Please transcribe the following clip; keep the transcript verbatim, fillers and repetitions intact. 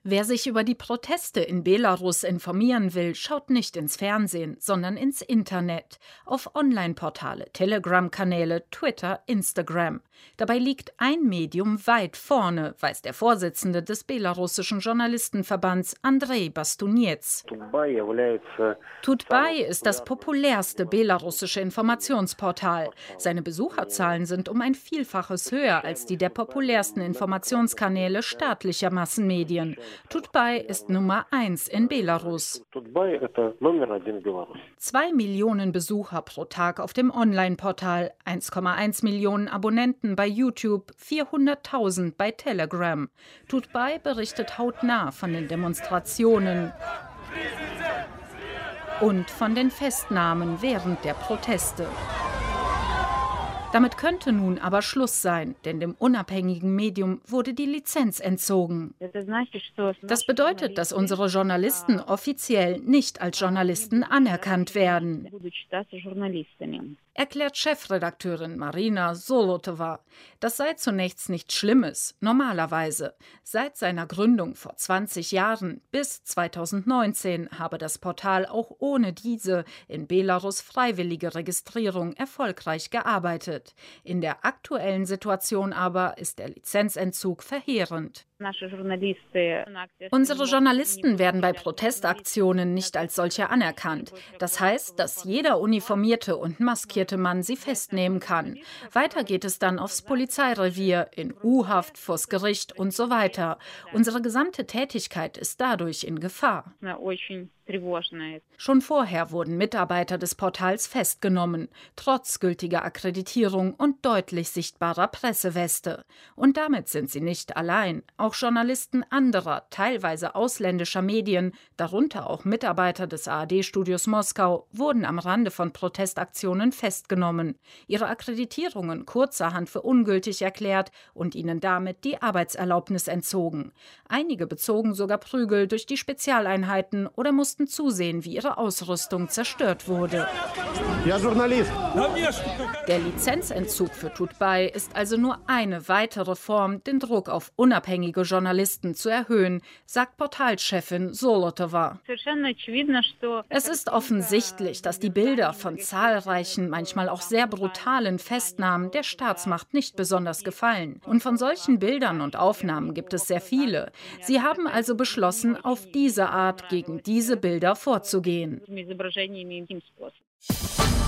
Wer sich über die Proteste in Belarus informieren will, schaut nicht ins Fernsehen, sondern ins Internet, auf Online-Portale, Telegram-Kanäle, Twitter, Instagram. Dabei liegt ein Medium weit vorne, weiß der Vorsitzende des belarussischen Journalistenverbands Andrei Bastuniec. Tutbay ist das populärste belarussische Informationsportal. Seine Besucherzahlen sind um ein Vielfaches höher als die der populärsten Informationskanäle staatlicher Massenmedien. Tutbay ist Nummer eins in Belarus. Zwei Millionen Besucher pro Tag auf dem Online-Portal, eins Komma eins Millionen Abonnenten bei YouTube, vierhunderttausend bei Telegram. Tutbay berichtet hautnah von den Demonstrationen und von den Festnahmen während der Proteste. Damit könnte nun aber Schluss sein, denn dem unabhängigen Medium wurde die Lizenz entzogen. Das bedeutet, dass unsere Journalisten offiziell nicht als Journalisten anerkannt werden, erklärt Chefredakteurin Marina Zolotova. Das sei zunächst nichts Schlimmes, normalerweise. Seit seiner Gründung vor zwanzig Jahren bis zweitausendneunzehn habe das Portal auch ohne diese in Belarus freiwillige Registrierung erfolgreich gearbeitet. In der aktuellen Situation aber ist der Lizenzentzug verheerend. Unsere Journalisten werden bei Protestaktionen nicht als solche anerkannt. Das heißt, dass jeder uniformierte und maskierte Mann sie festnehmen kann. Weiter geht es dann aufs Polizeirevier, in U-Haft, vors Gericht und so weiter. Unsere gesamte Tätigkeit ist dadurch in Gefahr. Schon vorher wurden Mitarbeiter des Portals festgenommen, trotz gültiger Akkreditierung und deutlich sichtbarer Presseweste. Und damit sind sie nicht allein. Auch Journalisten anderer, teilweise ausländischer Medien, darunter auch Mitarbeiter des A R D-Studios Moskau, wurden am Rande von Protestaktionen festgenommen, ihre Akkreditierungen kurzerhand für ungültig erklärt und ihnen damit die Arbeitserlaubnis entzogen. Einige bezogen sogar Prügel durch die Spezialeinheiten oder mussten zusehen, wie ihre Ausrüstung zerstört wurde. Der Lizenzentzug für Tutbay ist also nur eine weitere Form, den Druck auf unabhängige Journalisten zu erhöhen, sagt Portalchefin Zolotova. Es ist offensichtlich, dass die Bilder von zahlreichen, manchmal auch sehr brutalen Festnahmen der Staatsmacht nicht besonders gefallen. Und von solchen Bildern und Aufnahmen gibt es sehr viele. Sie haben also beschlossen, auf diese Art gegen diese Bilder vorzugehen.